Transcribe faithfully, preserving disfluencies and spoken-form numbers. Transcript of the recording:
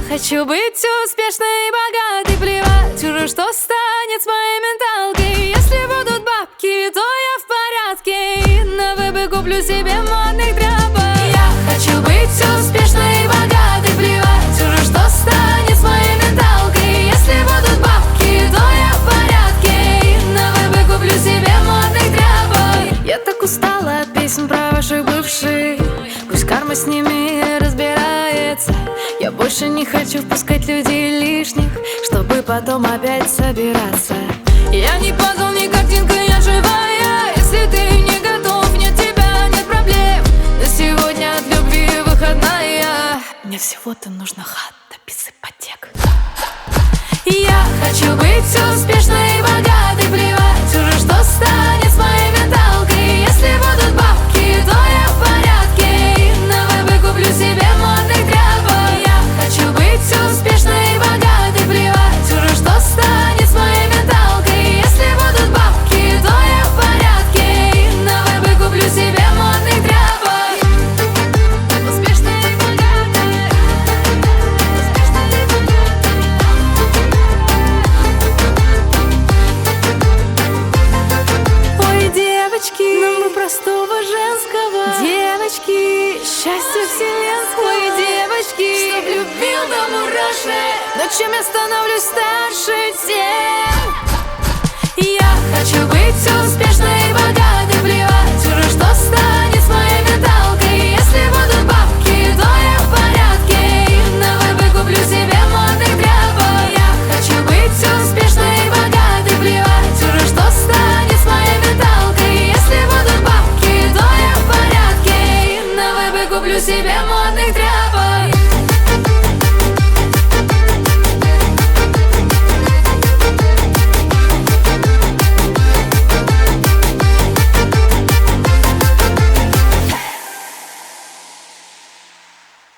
хочу быть успешной и богатой, плевать уже, что станет с моей менталкой. Если будут бабки, то я в порядке, и на выбор куплю себе модных тряпок. Я хочу быть успешной и богатой, плевать уже, что станет с моей менталкой. Если будут бабки, то я в порядке, и на выбор куплю себе модных тряпок. Я так устала от песен про ваших бывших, пусть карма с ними разбирается. Я больше не хочу впускать людей лишних, чтобы потом опять собираться. Я не пазл, не картинка, я живая. Если ты не готов, нет тебя, нет проблем. На сегодня от любви выходная. Мне всего-то нужно хата без ипотек. Я хочу быть успешной и богатой, плевать уже, что станет с моей менталкой. Если будут бабки, то я в порядке, и на выбор куплю себе модных тряпок. Я хочу быть успешной и богатой, плевать уже, что станет с моей менталкой. Если будут бабки, то я в порядке, и на выбор куплю себе модных тряпок. Успешная и богатая, успешная и богатая. Ой, девочки, нам бы простого женского. Девочки, счастье вселенского. Ой, девочки, чтоб любил до мурашек. Но чем я становлюсь старше, тем я хочу быть успешной